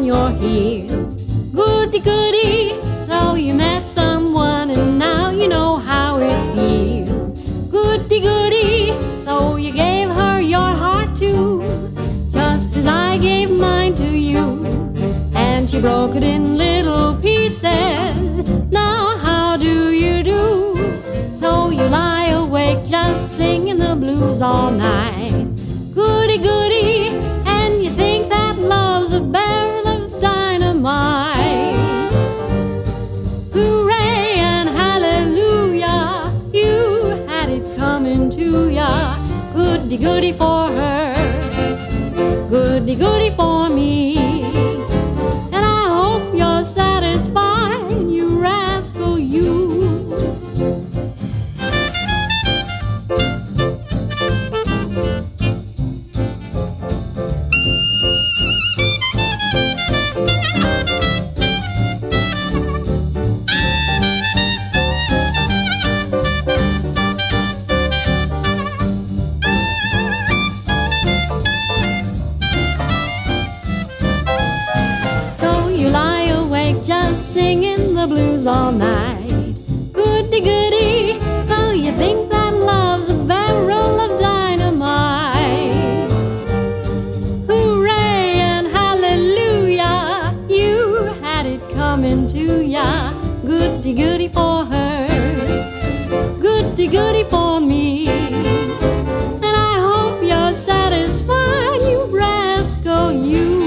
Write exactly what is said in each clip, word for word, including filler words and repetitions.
your heels. Goody, goody, so you met someone and now you know how it feels. Goody, goody, so you gave her your heart too, just as I gave mine to you, and she broke it in little pieces. Now how do you do? So you lie awake just singing the blues all night. Goody, goody, and you think that love's a barrel of dynamite. Hooray and hallelujah, you had it coming to ya. Goody, goody for her, goody, goody for me. And I hope you're satisfied, you rascal, you. Singing the blues all night. Goody, goody, so you think that love's a barrel of dynamite. Hooray and hallelujah, you had it coming to ya. Goody, goody for her, goody, goody for me. And I hope you're satisfied, you rascal, you.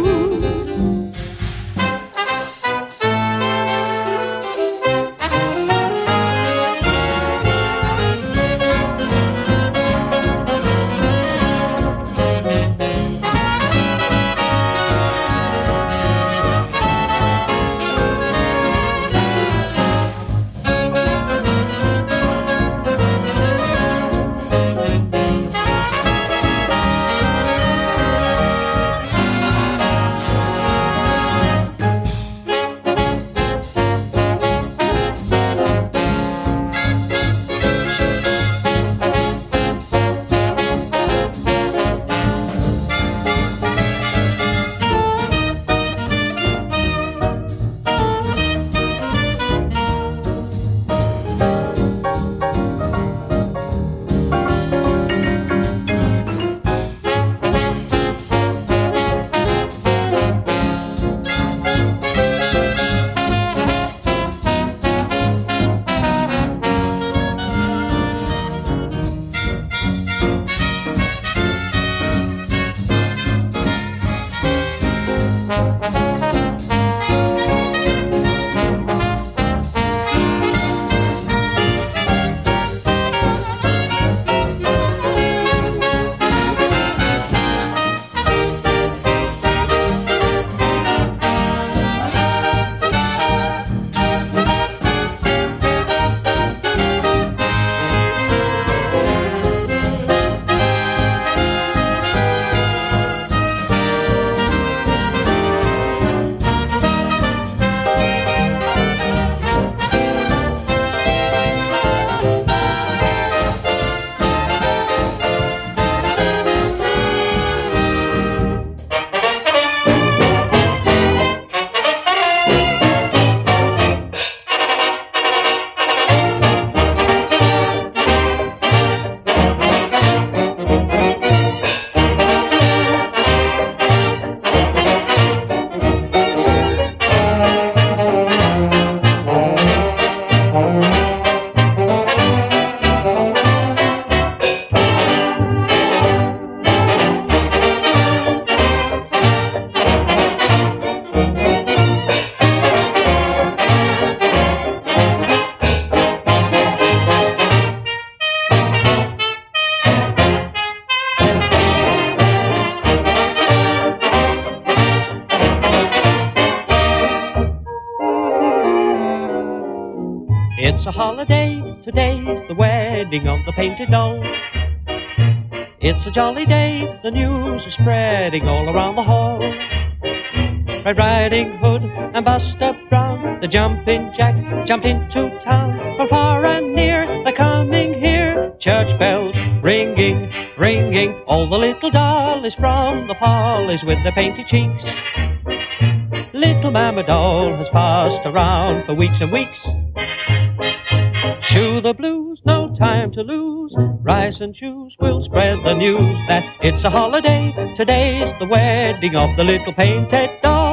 It's a holiday, today's the wedding of the painted doll. It's a jolly day, the news is spreading all around the hall. Red Riding Hood and Buster Brown, the jumping jack jumped into town. From far and near, they're coming here. Church bells ringing, ringing. All the little dollies from the pollies with their painted cheeks. Little Mama Doll has passed around for weeks and weeks. Shoe the blues, no time to lose. Rise and choose, we'll spread the news that it's a holiday. Today's the wedding of the little painted doll.